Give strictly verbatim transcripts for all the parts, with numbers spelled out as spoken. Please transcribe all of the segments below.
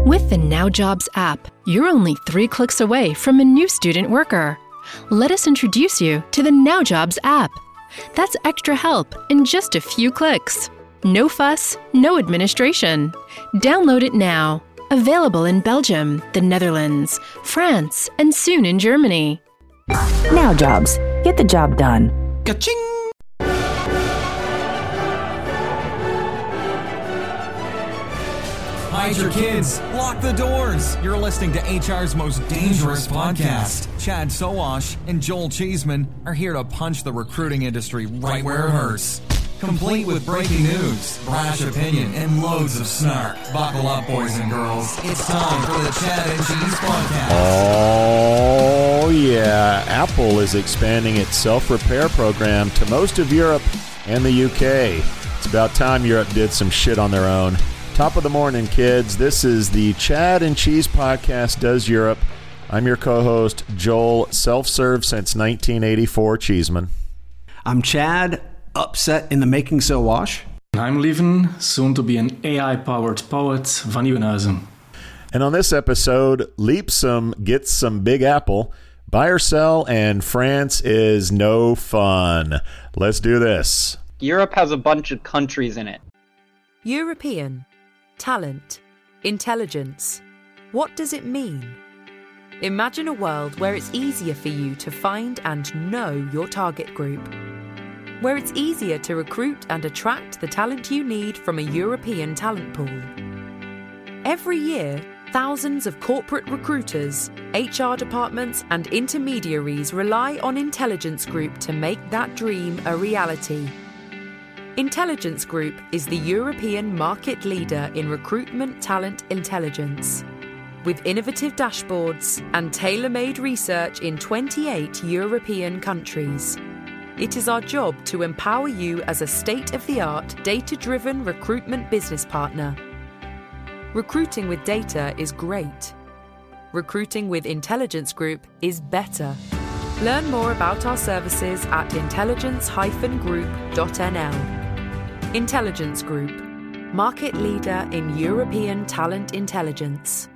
With the Now Jobs app, you're only three clicks away from a new student worker. Let us introduce you to the Now Jobs app. That's extra help in just a few clicks. No fuss, no administration. Download it now. Available in Belgium, the Netherlands, France, and soon in Germany. Now Jobs. Get the job done. Ka-ching! Hide your kids. Lock the doors. You're listening to H R's most dangerous podcast. Chad Sowash and Joel Cheeseman are here to punch the recruiting industry right where it hurts. Complete with breaking news, brash opinion, and loads of snark. Buckle up, boys and girls. It's time for the Chad and Cheese Podcast. Oh, yeah. Apple is expanding its self-repair program to most of Europe and the U K. It's about time Europe did some shit on their own. Top of the morning, kids. This is the Chad and Cheese Podcast Does Europe. I'm your co-host, Joel, self-serve since nineteen eighty-four, Cheeseman. I'm Chad, upset in the making so wash. I'm Lieven, soon to be an A I-powered poet van Nieuwenhuizen. And on this episode, Leapsome gets some Big Apple. Buy or sell, and France is no fun. Let's do this. Europe has a bunch of countries in it. European. Talent. Intelligence. What does it mean? Imagine a world where it's easier for you to find and know your target group. Where it's easier to recruit and attract the talent you need from a European talent pool. Every year, thousands of corporate recruiters, H R departments, and intermediaries rely on Intelligence Group to make that dream a reality. Intelligence Group is the European market leader in recruitment talent intelligence. With innovative dashboards and tailor-made research in twenty-eight European countries. It is our job to empower you as a state-of-the-art, data-driven recruitment business partner. Recruiting with data is great. Recruiting with Intelligence Group is better. Learn more about our services at intelligence dash group dot n l. Intelligence Group, market leader in European talent intelligence.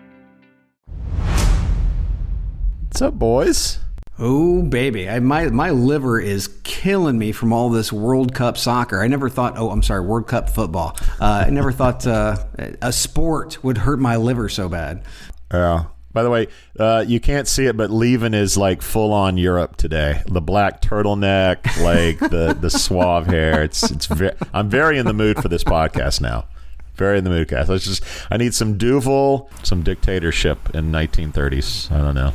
What's up, boys? Oh, baby. I, my my liver is killing me from all this World Cup soccer. I never thought, oh, I'm sorry, World Cup football. Uh, I never thought uh, a sport would hurt my liver so bad. Yeah. By the way, uh, you can't see it, but Lieven is like full on Europe today. The black turtleneck, like the, the suave hair. It's it's. Ve- I'm very in the mood for this podcast now. Very in the mood, guys. Let's just. I need some Duval, some dictatorship in nineteen thirties. I don't know.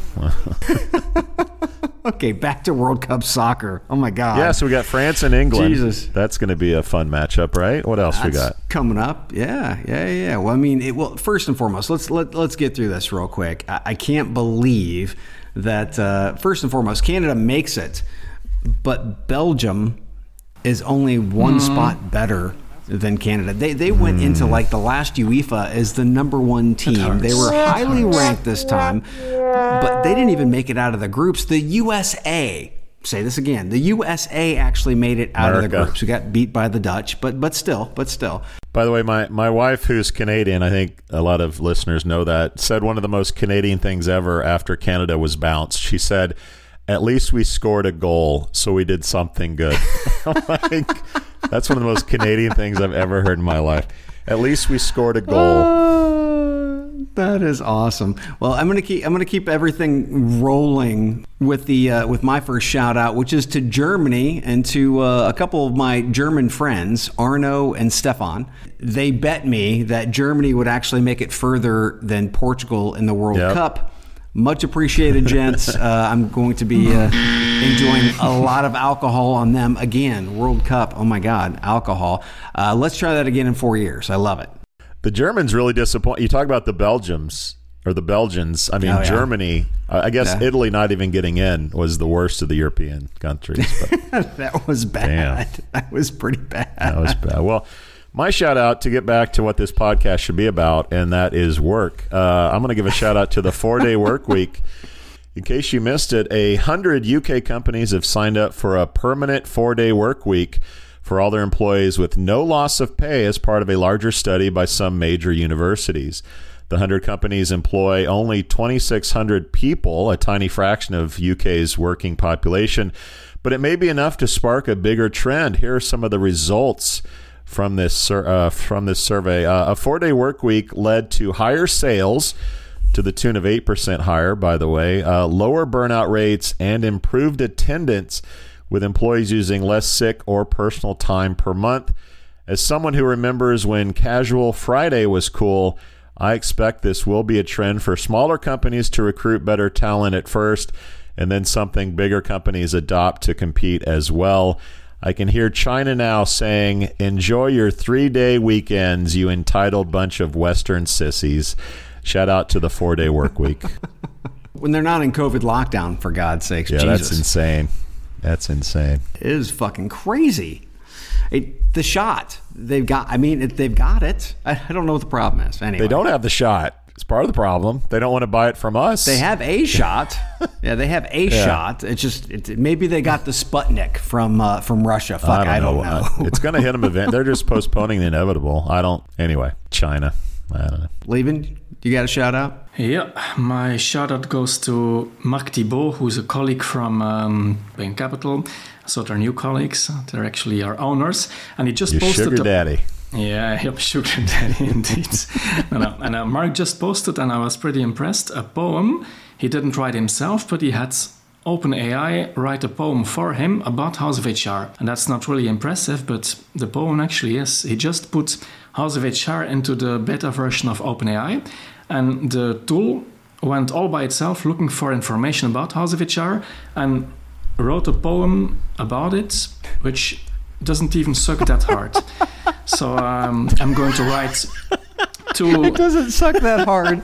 Okay, back to World Cup soccer. Oh my God. Yeah, so we got France and England. Jesus, that's going to be a fun matchup, right? What else that's we got coming up? Yeah, yeah, yeah. Well, I mean, it, well, first and foremost, let's let let's get through this real quick. I, I can't believe that. Uh, first and foremost, Canada makes it, but Belgium is only one mm. spot better than Canada. They they went mm. into like the last UEFA as the number one team. They were highly ranked this time, but they didn't even make it out of the groups. The U S A, say this again, the U S A actually made it out America. of the groups. We got beat by the Dutch, but but still, but still. By the way, my, my wife, who's Canadian, I think a lot of listeners know that, said one of the most Canadian things ever after Canada was bounced. She said, at least we scored a goal, so we did something good. Like, that's one of the most Canadian things I've ever heard in my life. At least we scored a goal. Uh, that is awesome. Well, I'm gonna keep I'm gonna keep everything rolling with the uh, with my first shout out, which is to Germany and to uh, a couple of my German friends, Arno and Stefan. They bet me that Germany would actually make it further than Portugal in the World yep. Cup. Much appreciated, gents. Uh, I'm going to be uh, enjoying a lot of alcohol on them again. World Cup. Oh, my God. Alcohol. Uh, let's try that again in four years. I love it. The Germans really disappoint. You talk about the Belgians or the Belgians. I mean, oh, yeah. Germany, I guess yeah. Italy not even getting in was the worst of the European countries. But that was bad. Damn. That was pretty bad. That was bad. Well, my shout out to get back to what this podcast should be about, and that is work. Uh, I'm going to give a shout out to the four-day work week. In case you missed it, a hundred U K companies have signed up for a permanent four-day work week for all their employees with no loss of pay as part of a larger study by some major universities. The one hundred companies employ only twenty-six hundred people, a tiny fraction of U K's working population, but it may be enough to spark a bigger trend. Here are some of the results from this uh, from this survey. Uh, a four-day work week led to higher sales, to the tune of eight percent higher, by the way, uh, lower burnout rates, and improved attendance, with employees using less sick or personal time per month. As someone who remembers when Casual Friday was cool, I expect this will be a trend for smaller companies to recruit better talent at first, and then something bigger companies adopt to compete as well. I can hear China now saying, "Enjoy your three-day weekends, you entitled bunch of Western sissies." Shout out to the four-day work week. When they're not in COVID lockdown, for God's sakes. Yeah, Jesus. That's insane. That's insane. It is fucking crazy. It, the shot they've got. I mean, it, they've got it. I, I don't know what the problem is. Anyway, they don't have the shot. It's part of the problem. They don't want to buy it from us. They have a shot. Yeah, they have a yeah. shot. It's just it, maybe they got the Sputnik from uh, from Russia. Fuck, I don't, I don't know. know. It's going to hit them event. They're just postponing the inevitable. I don't. Anyway, China. I don't know. Leaving. You got a shout out? Yeah, my shout out goes to Marc Thibault, who's a colleague from um, Bain Capital. So they're new colleagues. They're actually our owners. And he just Your posted... sugar a, daddy. Yeah, yep, sugar daddy indeed. no, no. And uh, Mark just posted, and I was pretty impressed, a poem. He didn't write himself, but he had OpenAI write a poem for him about House of H R. And that's not really impressive, but the poem actually is. He just put House of H R into the beta version of OpenAI, and the tool went all by itself looking for information about House of H R and wrote a poem about it, which doesn't even suck that hard. So um, I'm going to write two... It doesn't suck that hard.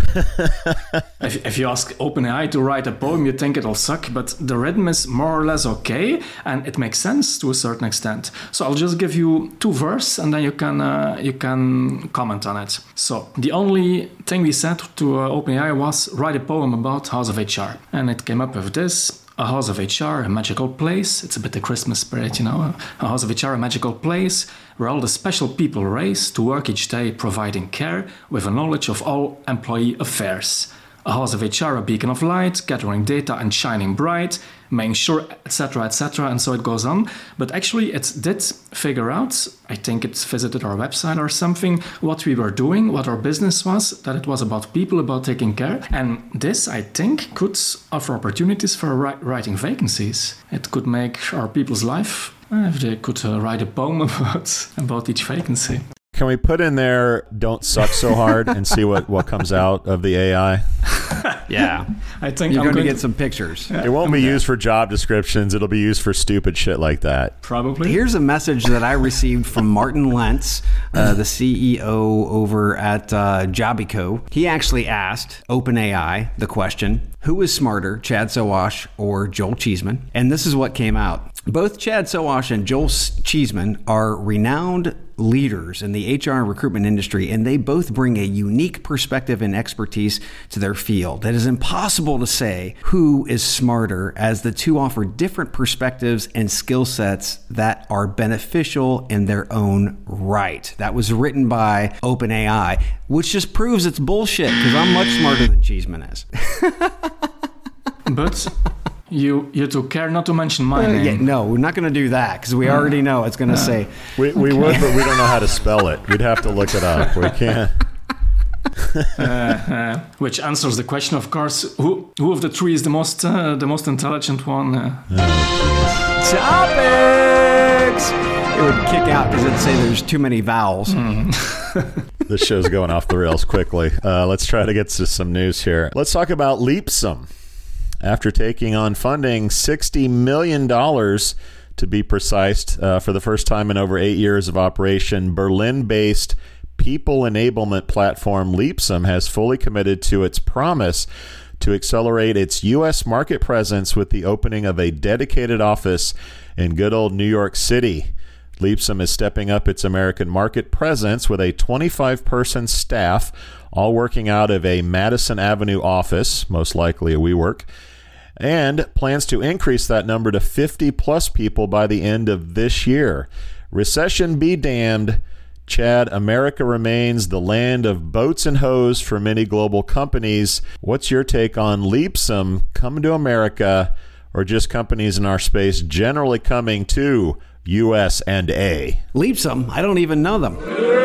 if, if you ask OpenAI to write a poem, you think it'll suck, but the rhythm is more or less okay, and it makes sense to a certain extent. So I'll just give you two verses, and then you can uh, you can comment on it. So the only thing we said to uh, OpenAI was write a poem about House of H R, and it came up with this. A House of H R, a magical place. It's a bit the Christmas spirit, you know. A House of H R, a magical place where all the special people race to work each day providing care with a knowledge of all employee affairs. A House of H R, a beacon of light, gathering data and shining bright, making sure, et cetera, et cetera, and so it goes on. But actually, it did figure out, I think it visited our website or something, what we were doing, what our business was, that it was about people, about taking care. And this, I think, could offer opportunities for writing vacancies. It could make our people's life, if they could uh, write a poem about, about each vacancy. Can we put in there, don't suck so hard, and see what, what comes out of the A I? Yeah. I think You're I'm going to going get to... some pictures. It won't be used for job descriptions. It'll be used for stupid shit like that. Probably. Here's a message that I received from Martin Lentz, uh, the C E O over at uh, Jobico. He actually asked OpenAI the question, who is smarter, Chad Sowash or Joel Cheeseman? And this is what came out. Both Chad Sowash and Joel Cheeseman are renowned leaders in the H R and recruitment industry, and they both bring a unique perspective and expertise to their field. It is impossible to say who is smarter, as the two offer different perspectives and skill sets that are beneficial in their own right. That was written by OpenAI, which just proves it's bullshit, because I'm much smarter than Cheeseman is. But you you took care not to mention my Uh, name. yeah, no, we're not going to do that, because we already know it's going to say... We, we would, but we don't know how to spell it. We'd have to look it up. We can't. uh, uh, which answers the question, of course, who who of the three is the most uh, the most intelligent one? Uh, Topics! It would kick out because it'd say there's too many vowels. Mm. This show's going off the rails quickly. Uh, let's try to get to some news here. Let's talk about Leapsome. After taking on funding sixty million dollars, to be precise, uh, for the first time in over eight years of operation, Berlin-based people enablement platform Leapsome has fully committed to its promise to accelerate its U S market presence with the opening of a dedicated office in good old New York City. Leapsome is stepping up its American market presence with a twenty-five person staff, all working out of a Madison Avenue office, most likely a WeWork, and plans to increase that number to fifty plus people by the end of this year. Recession be damned, Chad, America remains the land of boats and hoes for many global companies. What's your take on Leapsome coming to America, or just companies in our space generally coming to U S and A? Leapsome? I don't even know them.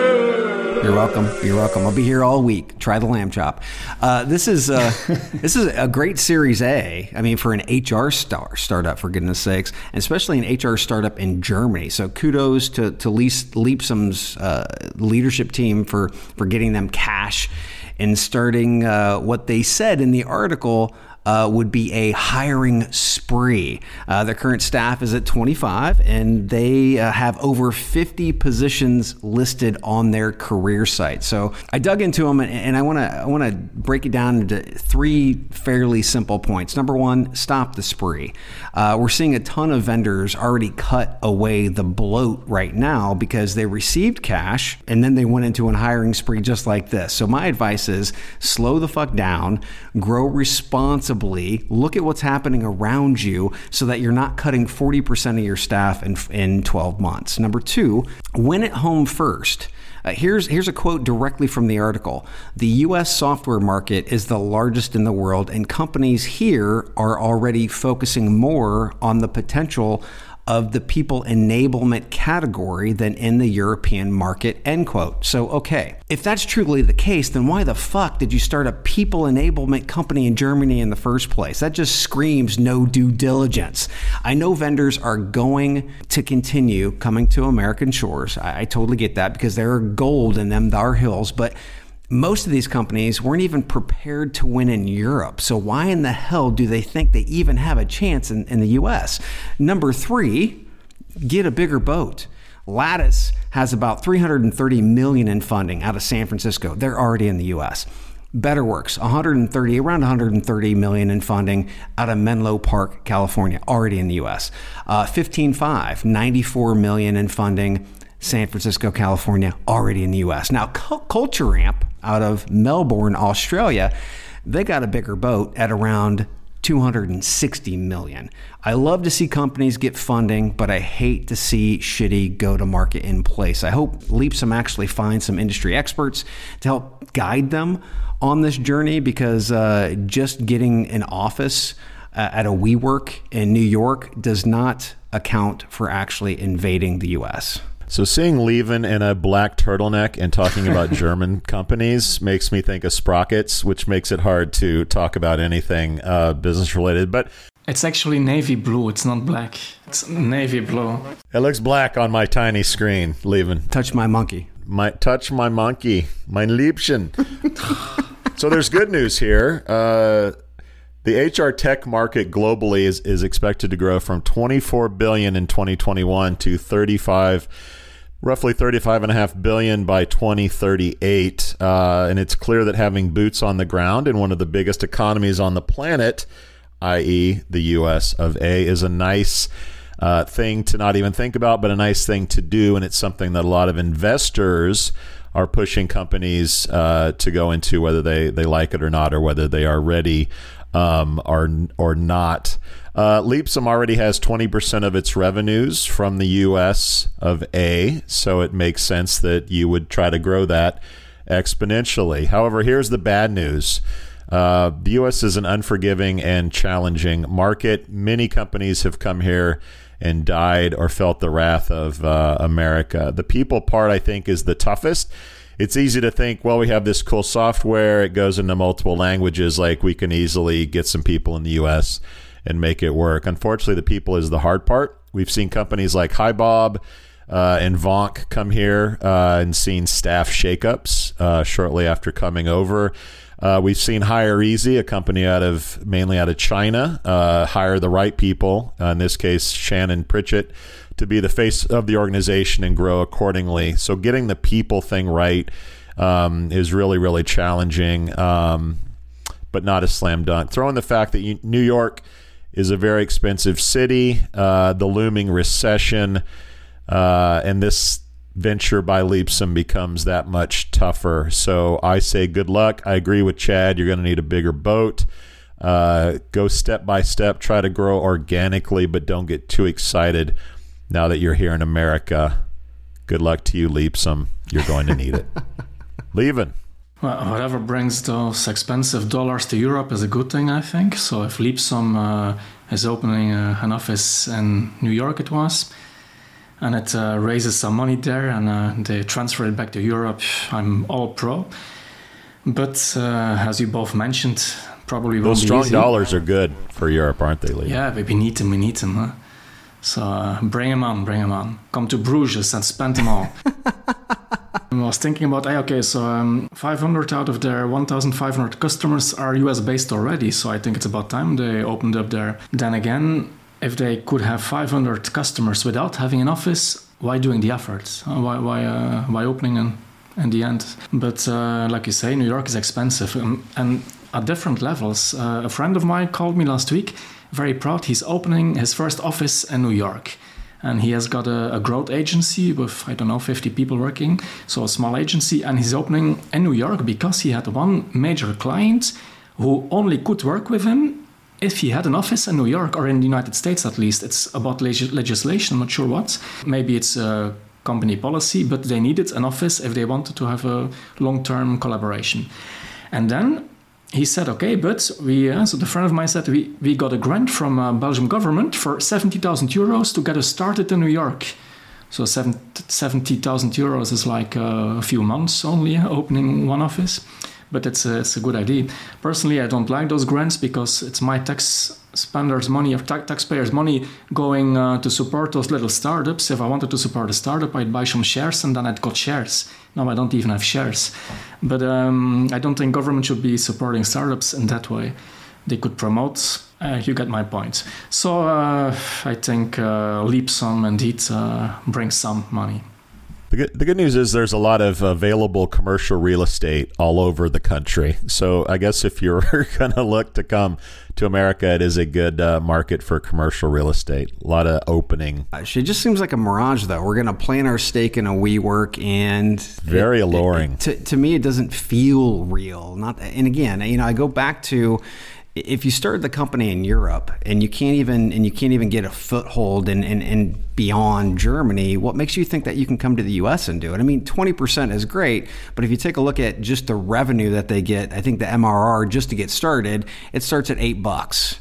You're welcome. You're welcome. I'll be here all week. Try the lamb chop. Uh, this is uh, this is a great Series A. I mean, for an H R star startup, for goodness sakes, and especially an H R startup in Germany. So kudos to to Leapsome's uh, leadership team for for getting them cash and starting uh, what they said in the article. Uh, would be a hiring spree. Uh, their current staff is at twenty-five, and they uh, have over fifty positions listed on their career site. So I dug into them, and, and I want to I want to break it down into three fairly simple points. Number one, stop the spree. Uh, we're seeing a ton of vendors already cut away the bloat right now because they received cash and then they went into a hiring spree just like this. So my advice is slow the fuck down, grow responsibly. Look at what's happening around you so that you're not cutting forty percent of your staff in, in twelve months. Number two, win at home first. Uh, here's here's a quote directly from the article. The U S software market is the largest in the world, and companies here are already focusing more on the potential of the people enablement category than in the European market, end quote. So, okay, if that's truly the case, then why the fuck did you start a people enablement company in Germany in the first place? That just screams no due diligence. I know vendors are going to continue coming to American shores. I, I totally get that because there are gold in them thar hills, but most of these companies weren't even prepared to win in Europe. So why in the hell do they think they even have a chance in, in the U S? Number three, get a bigger boat. Lattice has about three hundred thirty million dollars in funding out of San Francisco. They're already in the U S. BetterWorks, one hundred thirty, around one hundred thirty million dollars in funding out of Menlo Park, California, already in the U S. Uh, fifteen five, ninety-four million dollars in funding, San Francisco, California, already in the U S. Now, Culture Ramp out of Melbourne, Australia, they got a bigger boat at around two hundred sixty million dollars. I love to see companies get funding, but I hate to see shitty go-to-market in place. I hope Leapsome actually finds some industry experts to help guide them on this journey, because uh, just getting an office uh, at a WeWork in New York does not account for actually invading the U S. So seeing Lieven in a black turtleneck and talking about German companies makes me think of Sprockets, which makes it hard to talk about anything uh, business related. But it's actually navy blue. It's not black. It's navy blue. It looks black on my tiny screen, Lieven. Touch my monkey. My touch my monkey. Mein Liebchen. So there's good news here. Uh, the H R tech market globally is, is expected to grow from twenty-four billion dollars in twenty twenty-one to thirty-five, roughly thirty-five point five billion dollars by twenty thirty-eight. Uh, and it's clear that having boots on the ground in one of the biggest economies on the planet, that is the U S of A, is a nice uh, thing to not even think about, but a nice thing to do. And it's something that a lot of investors are pushing companies uh, to go into, whether they, they like it or not, or whether they are ready um, or, or not. Uh, Leapsome already has twenty percent of its revenues from the U S of A, so it makes sense that you would try to grow that exponentially. However, here's the bad news. Uh, the U S is an unforgiving and challenging market. Many companies have come here and died or felt the wrath of uh, America. The people part, I think, is the toughest. It's easy to think, well, we have this cool software. It goes into multiple languages. Like, we can easily get some people in the U S and make it work. Unfortunately, the people is the hard part. We've seen companies like HiBob uh, and Vonk come here uh, and seen staff shakeups uh, shortly after coming over. Uh, we've seen Hire Easy, a company out of mainly out of China, uh, hire the right people, uh, in this case, Shannon Pritchett, to be the face of the organization and grow accordingly. So getting the people thing right um, is really, really challenging, um, but not a slam dunk. Throw in the fact that you, New York is a very expensive city, uh, the looming recession, uh, and this venture by Leapsome becomes that much tougher. So I say good luck. I agree with Chad. You're going to need a bigger boat. Uh, go step by step. Try to grow organically, but don't get too excited now that you're here in America. Good Good luck to you, Leapsome. You're going to need it. Leaving. Well, whatever brings those expensive dollars to Europe is a good thing, I think. So if Leapsome uh, is opening uh, an office in New York, it was, and it uh, raises some money there and uh, they transfer it back to Europe, I'm all pro. But uh, as you both mentioned, probably won't Those be strong easy. dollars are good for Europe, aren't they, Lee? Yeah, but we need them, we need them. Huh? So uh, bring them on, bring them on. Come to Bruges and spend them all. I was thinking about, hey, okay, so um, five hundred out of their one thousand five hundred customers are U S based already, so I think it's about time they opened up there. Then again, if they could have five hundred customers without having an office, why doing the effort? Uh, why why uh, why opening in, in the end? But uh, like you say, New York is expensive, um, and at different levels. Uh, a friend of mine called me last week, very proud. He's opening his first office in New York. And he has got a, a growth agency with, I don't know, fifty people working. So a small agency. And he's opening in New York because he had one major client who only could work with him if he had an office in New York, or in the United States at least. It's about leg- legislation, I'm not sure what. Maybe it's a company policy, but they needed an office if they wanted to have a long-term collaboration. And then he said, okay, but we, uh, so the friend of mine said, we, we got a grant from uh, Belgian government for seventy thousand euros to get us started in New York. So seventy thousand euros is like uh, a few months only, uh, opening one office. But it's a, it's a good idea. Personally, I don't like those grants because it's my tax spenders' money or ta- taxpayers' money going uh, to support those little startups. If I wanted to support a startup, I'd buy some shares and then I'd got shares. Now I don't even have shares. But um, I don't think government should be supporting startups in that way. They could promote, uh, you get my point. So uh, I think uh, Leapsome indeed uh, brings some money. The good, the good news is there's a lot of available commercial real estate all over the country. So I guess if you're going to look to come to America, it is a good uh, market for commercial real estate. A lot of opening. It just seems like a mirage, though. We're going to plant our stake in a WeWork, and very it, alluring. It, it, to, to me, it doesn't feel real. Not, and again, you know, I go back to, if you started the company in Europe and you can't even and you can't even get a foothold in, in, in beyond Germany, what makes you think that you can come to the U S and do it? I mean, twenty percent is great, but if you take a look at just the revenue that they get, I think the M R R just to get started, it starts at eight bucks,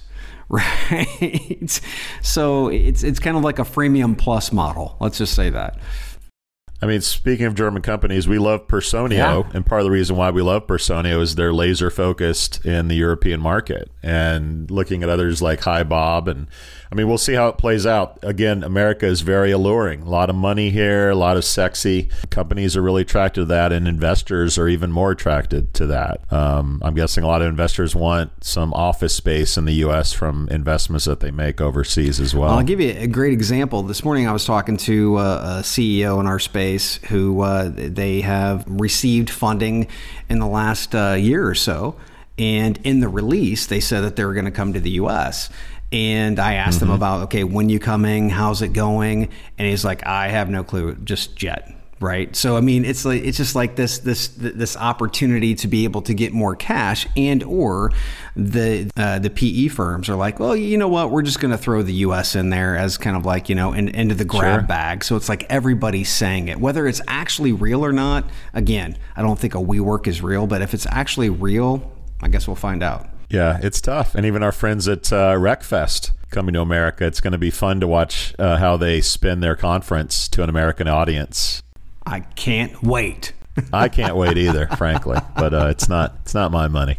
right? So it's it's kind of like a freemium plus model. Let's just say that. I mean, speaking of German companies, we love Personio, yeah. and part of the reason why we love Personio is they're laser focused in the European market, and looking at others like HiBob, and I mean, we'll see how it plays out. Again, America is very alluring. A lot of money here, a lot of sexy. Companies are really attracted to that, and investors are even more attracted to that. Um, I'm guessing a lot of investors want some office space in the U S from investments that they make overseas as well. I'll give you a great example. This morning I was talking to a C E O in our space who uh, they have received funding in the last uh, year or so. And in the release, they said that they were going to come to the U S. And I asked mm-hmm. him about, okay, when you coming? How's it going? And he's like, I have no clue, just jet. Right. So, I mean, it's like it's just like this this this opportunity to be able to get more cash, and or the uh, the P E firms are like, well, you know what, we're just going to throw the U S in there as kind of like, you know, in, into the grab sure. bag. So it's like everybody's saying it, whether it's actually real or not. Again, I don't think a WeWork is real, but if it's actually real, I guess we'll find out. Yeah, it's tough. And even our friends at uh, RecFest coming to America, it's going to be fun to watch uh, how they spin their conference to an American audience. I can't wait. I can't wait either, frankly, but uh, it's not it's not my money.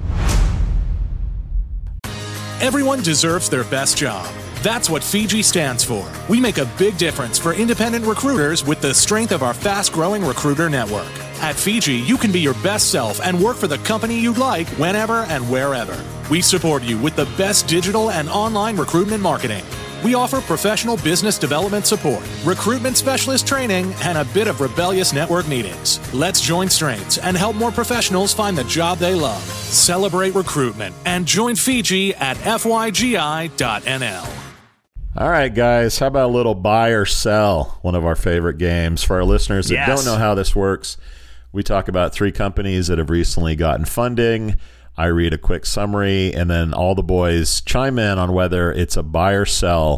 Everyone deserves their best job. That's what Fiji stands for. We make a big difference for independent recruiters with the strength of our fast-growing recruiter network. At Fiji, you can be your best self and work for the company you'd like whenever and wherever. We support you with the best digital and online recruitment marketing. We offer professional business development support, recruitment specialist training, and a bit of rebellious network meetings. Let's join strengths and help more professionals find the job they love. Celebrate recruitment and join Fiji at F Y G I dot N L. All right, guys, how about a little buy or sell, one of our favorite games. For our listeners that yes. don't know how this works, we talk about three companies that have recently gotten funding. I read a quick summary, and then all the boys chime in on whether it's a buy or sell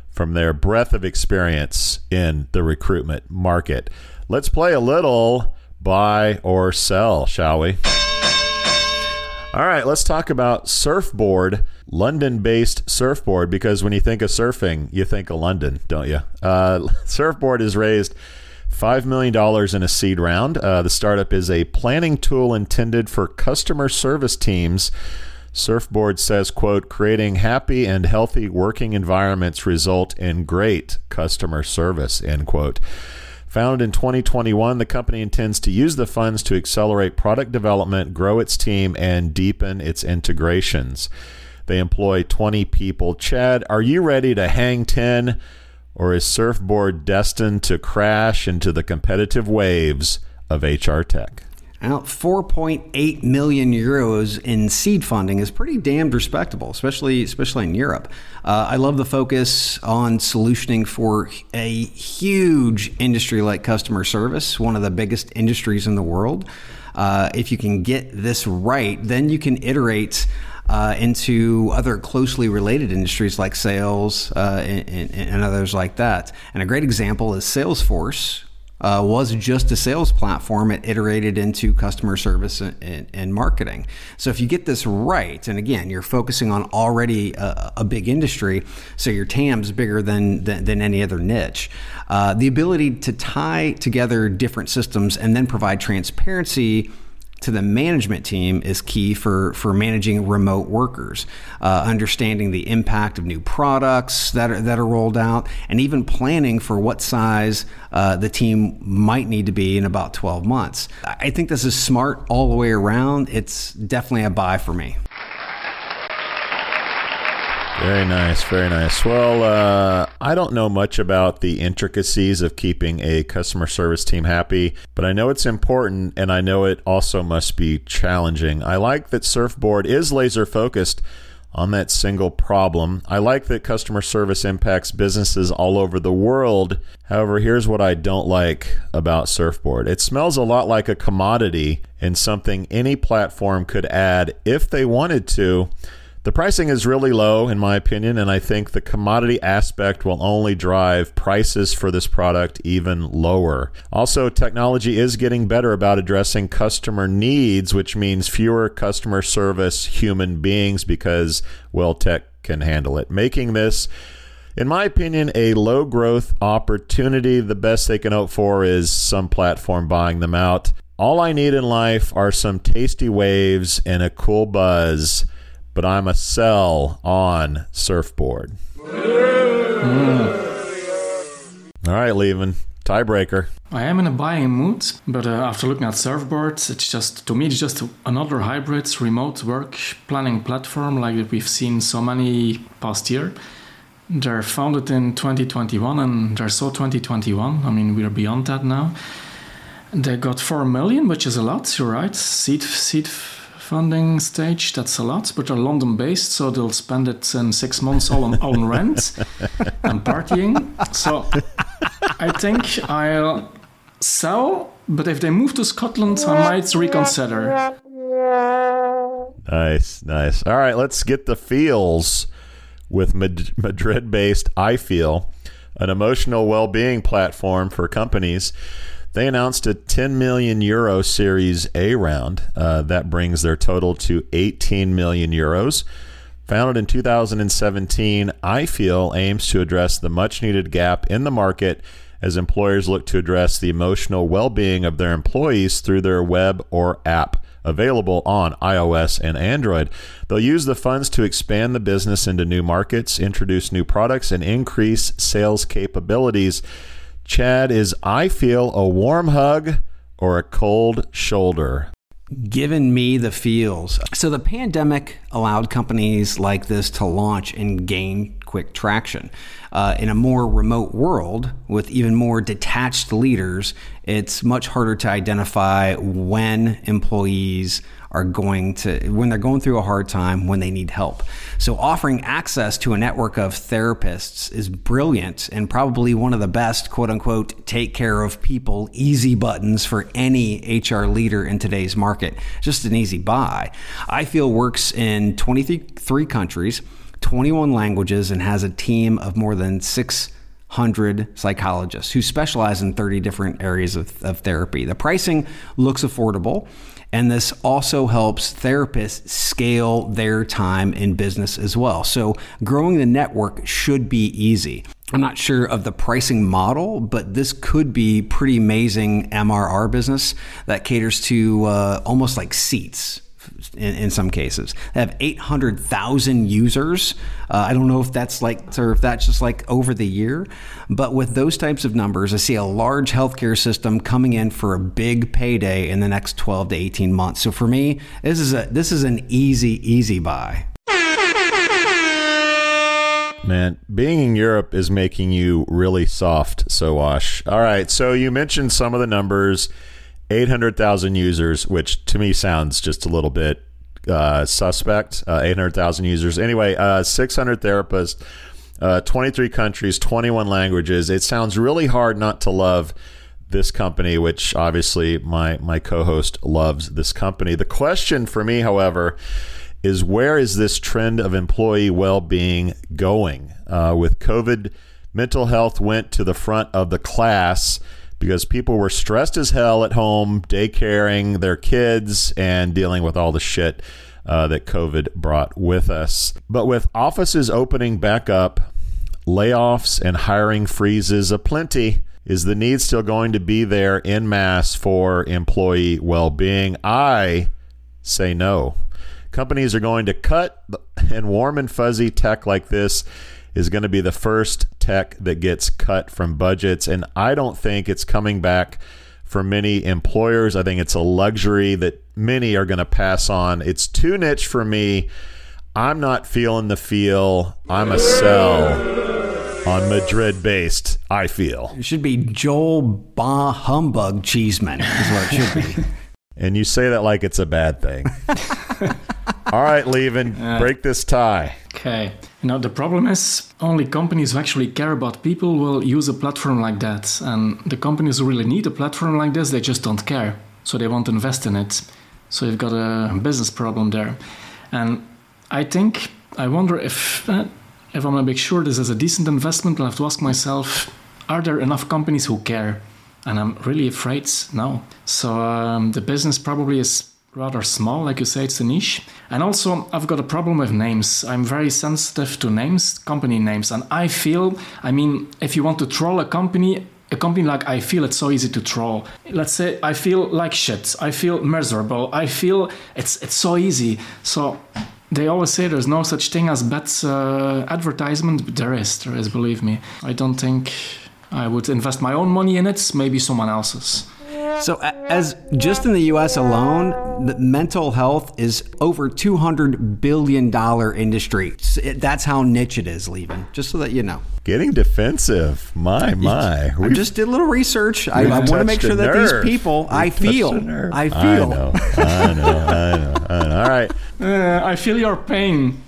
from their breadth of experience in the recruitment market. Let's play a little buy or sell, shall we? All right, let's talk about Surfboard, London-based Surfboard, because when you think of surfing, you think of London, don't you? Uh, Surfboard has raised five million dollars in a seed round. Uh, the startup is a planning tool intended for customer service teams. Surfboard says, quote, creating happy and healthy working environments result in great customer service, end quote. Founded in twenty twenty-one, the company intends to use the funds to accelerate product development, grow its team, and deepen its integrations. They employ twenty people. Chad, are you ready to hang ten, or is Surfboard destined to crash into the competitive waves of H R tech? Now, four point eight million euros in seed funding is pretty damned respectable, especially especially in Europe. Uh, I love the focus on solutioning for a huge industry like customer service, one of the biggest industries in the world. Uh, if you can get this right, then you can iterate uh, into other closely related industries like sales uh, and, and, and others like that. And a great example is Salesforce. Uh, was just a sales platform. It iterated into customer service and, and, and marketing. So if you get this right, and again, you're focusing on already a, a big industry, so your T A M's bigger than, than, than any other niche. Uh, the ability to tie together different systems and then provide transparency to the management team is key for, for managing remote workers, uh, understanding the impact of new products that are, that are rolled out, and even planning for what size uh, the team might need to be in about twelve months. I think this is smart all the way around. It's definitely a buy for me. Very nice, very nice. Well, uh, I don't know much about the intricacies of keeping a customer service team happy, but I know it's important, and I know it also must be challenging. I like that Surfboard is laser focused on that single problem. I like that customer service impacts businesses all over the world. However, here's what I don't like about Surfboard. It smells a lot like a commodity and something any platform could add if they wanted to. The pricing is really low, in my opinion, and I think the commodity aspect will only drive prices for this product even lower. Also, technology is getting better about addressing customer needs, which means fewer customer service human beings because, well, tech can handle it. Making this, in my opinion, a low-growth opportunity. The best they can hope for is some platform buying them out. All I need in life are some tasty waves and a cool buzz. But I'm a sell on Surfboard. Mm. All right, Lieven, tiebreaker. I am in a buying mood, but uh, after looking at Surfboard, it's just, to me, it's just another hybrid remote work planning platform like we've seen so many past year. They're founded in twenty twenty-one and they're so twenty twenty-one. I mean, we're beyond that now. They got four million, which is a lot, you're right. Seed, seed funding stage, that's a lot, but they're London based, so they'll spend it in six months all on, on rent and partying. So I think I'll sell, but if they move to Scotland, I might reconsider. Nice, nice. All right, let's get the feels with Mad- Madrid-based iFeel, an emotional well-being platform for companies. They announced a ten million euro Series A round. Uh, that brings their total to eighteen million euros. Founded in two thousand seventeen, iFeel aims to address the much-needed gap in the market as employers look to address the emotional well-being of their employees through their web or app, available on iOS and Android. They'll use the funds to expand the business into new markets, introduce new products, and increase sales capabilities. Chad, is iFeel a warm hug or a cold shoulder? Giving me the feels. So the pandemic allowed companies like this to launch and gain quick traction. Uh, in a more remote world with even more detached leaders, it's much harder to identify when employees are going to, when they're going through a hard time, when they need help. So offering access to a network of therapists is brilliant and probably one of the best, quote unquote, take care of people easy buttons for any H R leader in today's market. Just an easy buy. iFeel works in twenty-three countries. twenty-one languages, and has a team of more than six hundred psychologists who specialize in thirty different areas of, of therapy. The pricing looks affordable, and this also helps therapists scale their time in business as well. So growing the network should be easy. I'm not sure of the pricing model, but this could be pretty amazing M R R business that caters to uh, almost like seats. In, in some cases, they have eight hundred thousand users. Uh, I don't know if that's like, or if that's just like over the year, but with those types of numbers, I see a large healthcare system coming in for a big payday in the next twelve to eighteen months. So for me, this is a this is an easy, easy buy. Man, being in Europe is making you really soft, Sowash. All right, so you mentioned some of the numbers. eight hundred thousand users, which to me sounds just a little bit uh, suspect. Uh, eight hundred thousand users. Anyway, uh, six hundred therapists, uh, twenty-three countries, twenty-one languages. It sounds really hard not to love this company, which obviously my, my co-host loves this company. The question for me, however, is where is this trend of employee well-being going? Uh, with COVID, mental health went to the front of the class because people were stressed as hell at home, daycaring their kids and dealing with all the shit uh, that COVID brought with us. But with offices opening back up, layoffs and hiring freezes aplenty, is the need still going to be there en masse for employee well-being? I say no. Companies are going to cut, and warm and fuzzy tech like this is going to be the first tech that gets cut from budgets. And I don't think it's coming back for many employers. I think it's a luxury that many are going to pass on. It's too niche for me. I'm not feeling the feel. I'm a sell on Madrid-based, I feel. It should be Joel Bah Humbug Cheeseman is what it should be. And you say that like it's a bad thing. All right, Lieven, uh, break this tie. Okay. Now, the problem is only companies who actually care about people will use a platform like that. And the companies who really need a platform like this, they just don't care. So they won't invest in it. So you've got a business problem there. And I think, I wonder if, uh, if I'm going to make sure this is a decent investment, I'll have to ask myself, are there enough companies who care? And I'm really afraid no. So um, the business probably is rather small, like you say, it's a niche. And also, I've got a problem with names. I'm very sensitive to names, company names. And I feel, I mean, if you want to troll a company, a company like I feel, it's so easy to troll. Let's say I feel like shit. I feel miserable. I feel it's it's so easy. So they always say there's no such thing as bad uh, advertisement, but there is, there is, believe me. I don't think I would invest my own money in it, maybe someone else's. So as just in the U S alone, the mental health is over two hundred billion dollars industry. That's how niche it is, Lieven, just so that you know. Getting defensive. My, my. I just did a little research. I, I want to make sure that nerve. these people, We've I feel, I feel. I know, I know, I know, I know. All right. Uh, I feel your pain.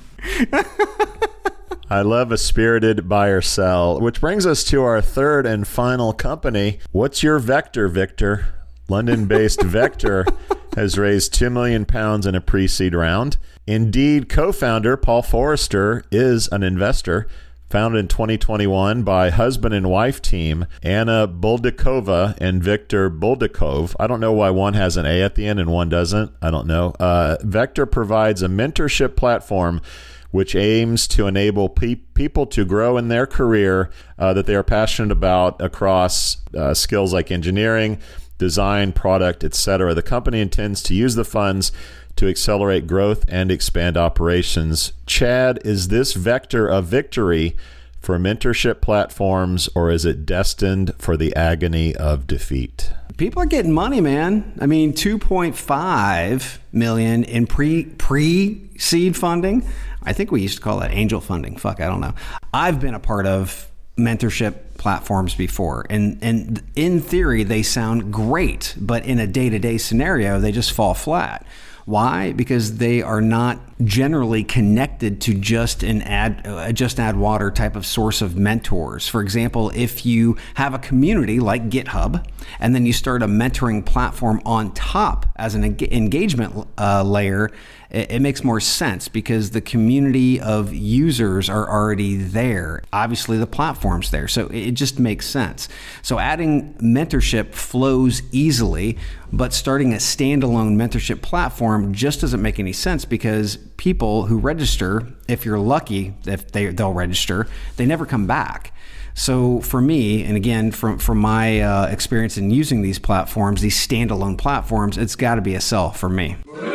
I love a spirited buy or sell, which brings us to our third and final company. What's your Vector, Victor? London-based Vector has raised two million pounds in a pre-seed round. Indeed, co-founder Paul Forrester is an investor. Founded in twenty twenty-one by husband and wife team Anna Buldakova and Victor Buldakov. I don't know why one has an A at the end and one doesn't. I don't know. Uh, Vector provides a mentorship platform which aims to enable pe- people to grow in their career uh, that they are passionate about across uh, skills like engineering, design, product, et cetera. The company intends to use the funds to accelerate growth and expand operations. Chad, is this Vector a victory for mentorship platforms, or is it destined for the agony of defeat? People are getting money, man. I mean, two point five million in pre pre seed funding. I think we used to call that angel funding. Fuck, I don't know. I've been a part of mentorship platforms before, and and in theory they sound great, but in a day-to-day scenario they just fall flat. Why? Because they are not generally connected to just an ad, uh, just add water type of source of mentors. For example, if you have a community like GitHub, and then you start a mentoring platform on top as an en- engagement uh, layer, it, it makes more sense because the community of users are already there. Obviously, the platform's there, so it just makes sense. So adding mentorship flows easily, but starting a standalone mentorship platform just doesn't make any sense because people who register, if you're lucky, if they, they'll register, they never come back. So for me, and again, from, from my uh, experience in using these platforms, these standalone platforms, it's got to be a sell for me.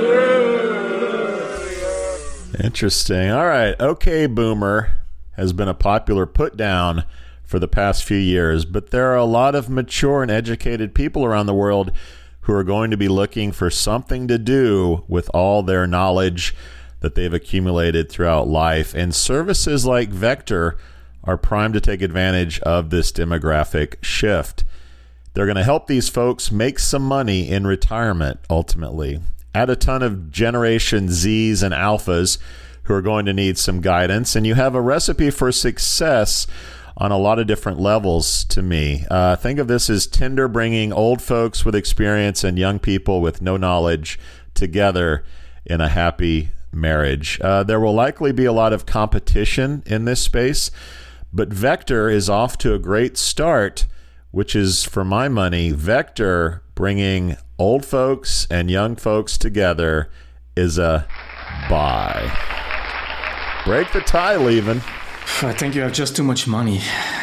Interesting. All right. Okay, Boomer has been a popular put down for the past few years, but there are a lot of mature and educated people around the world who are going to be looking for something to do with all their knowledge that they've accumulated throughout life. And services like Vector are primed to take advantage of this demographic shift. They're going to help these folks make some money in retirement, ultimately. Add a ton of Generation Zs and Alphas who are going to need some guidance, and you have a recipe for success on a lot of different levels to me. Uh, think of this as Tinder bringing old folks with experience and young people with no knowledge together in a happy marriage. Uh, there will likely be a lot of competition in this space, but Vector is off to a great start, which is, for my money, Vector bringing old folks and young folks together is a buy. Break the tie, Lieven. I think you have just too much money.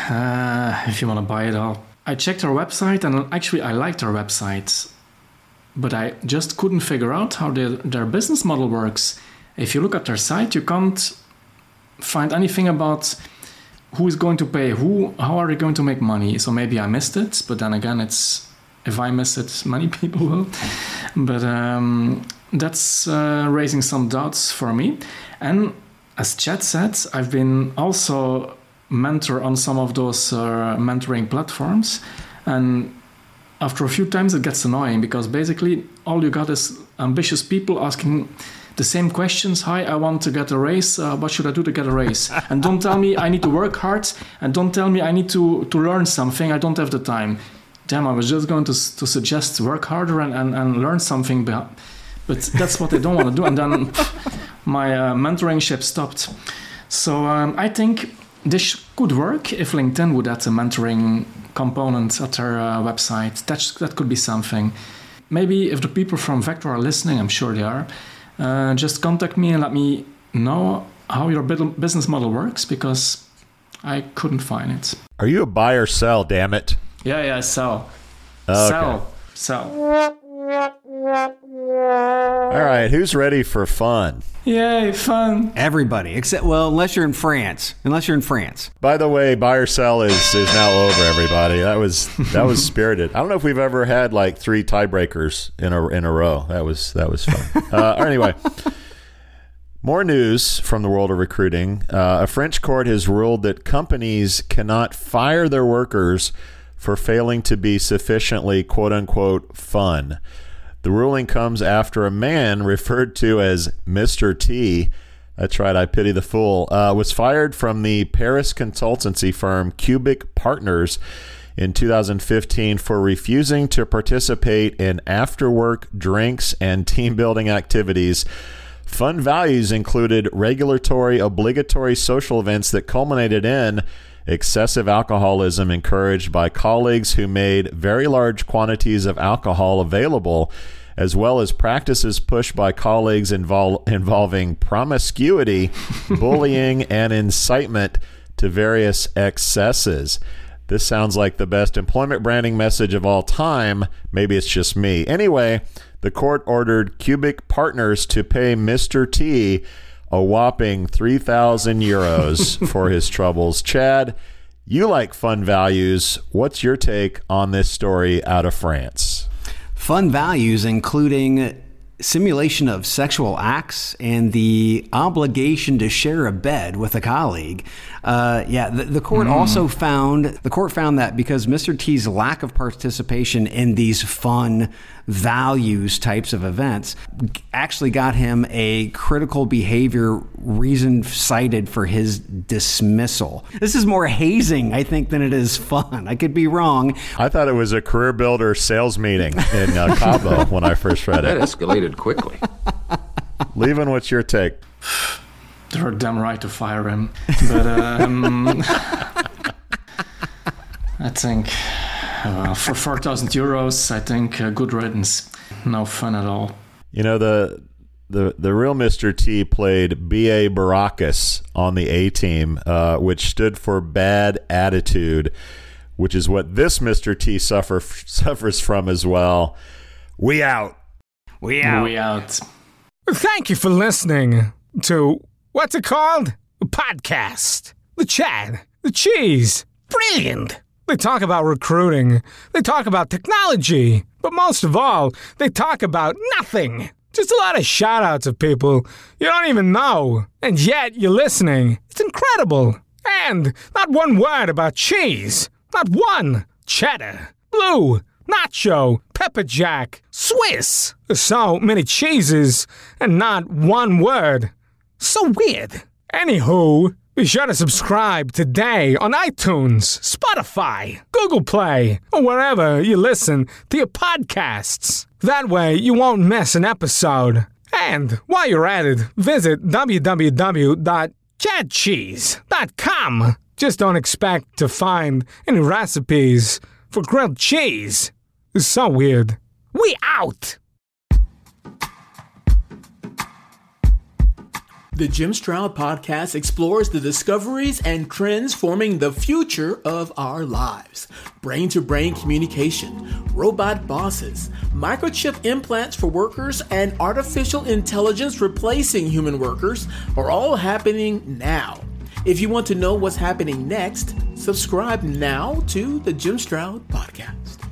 Uh, if you want to buy it all. I checked our website, and actually I liked our website, but I just couldn't figure out how their, their business model works. If you look at their site, you can't find anything about who is going to pay who, how are they going to make money. So maybe I missed it, but then again, it's if I miss it, many people will. But um, that's uh, raising some doubts for me. And as Chad said, I've been also mentor on some of those uh, mentoring platforms. And after a few times, it gets annoying because basically all you got is ambitious people asking the same questions. Hi, I want to get a raise. Uh, what should I do to get a raise? And don't tell me I need to work hard. And don't tell me I need to, to learn something. I don't have the time. Damn, I was just going to to suggest work harder and, and, and learn something. But that's what I don't want to do. And then my uh, mentoring ship stopped. So um, I think this could work if LinkedIn would add a mentoring component at their uh, website. That, that could be something. Maybe if the people from Vector are listening, I'm sure they are, uh, just contact me and let me know how your business model works, because I couldn't find it. Are you a buy or sell, damn it? Yeah, yeah, sell. Okay. Sell. Sell. All right, who's ready for fun? Yay, fun. Everybody, except, well, unless you're in France. Unless you're in France. By the way, buy or sell is, is now over, everybody. That was that was spirited. I don't know if we've ever had like three tiebreakers in a in a row. That was that was fun. Uh, anyway, more news from the world of recruiting. Uh, a French court has ruled that companies cannot fire their workers for failing to be sufficiently quote-unquote fun. The ruling comes after a man referred to as Mister T, that's right, I pity the fool, uh, was fired from the Paris consultancy firm Cubic Partners in two thousand fifteen for refusing to participate in after-work drinks and team-building activities. Fun values included regulatory, obligatory social events that culminated in excessive alcoholism encouraged by colleagues who made very large quantities of alcohol available, as well as practices pushed by colleagues invol- involving promiscuity, bullying, and incitement to various excesses. This sounds like the best employment branding message of all time. Maybe it's just me. Anyway, the court ordered Cubic Partners to pay Mister T a whopping three thousand euros for his troubles. Chad, you like fun values. What's your take on this story out of France? Fun values including simulation of sexual acts and the obligation to share a bed with a colleague. Uh, yeah, the, the court mm. also found the court found that because Mister T's lack of participation in these fun values types of events, actually got him a critical behavior reason cited for his dismissal. This is more hazing, I think, than it is fun. I could be wrong. I thought it was a career builder sales meeting in uh, Cabo when I first read it. That escalated quickly. Levin, what's your take? They're damn right to fire him. But um, I think uh, for four thousand euros, I think uh, good riddance. No fun at all. You know, the the the real Mister T played B A Baracus on the A team, uh, which stood for bad attitude, which is what this Mister T suffer, suffers from as well. We out. We out. We out. Thank you for listening to, what's it called? A podcast. The Chad. The Cheese. Brilliant. They talk about recruiting. They talk about technology. But most of all, they talk about nothing. Just a lot of shout-outs of people you don't even know. And yet you're listening. It's incredible. And not one word about cheese. Not one. Cheddar. Blue. Nacho, pepper jack, Swiss. So many cheeses and not one word. So weird. Anywho, be sure to subscribe today on iTunes, Spotify, Google Play, or wherever you listen to your podcasts. That way you won't miss an episode. And while you're at it, visit w w w dot chad cheese dot com. Just don't expect to find any recipes for grilled cheese. It's so weird. We out! The Jim Stroud Podcast explores the discoveries and trends forming the future of our lives. Brain-to-brain communication, robot bosses, microchip implants for workers, and artificial intelligence replacing human workers are all happening now. If you want to know what's happening next, subscribe now to the Jim Stroud Podcast.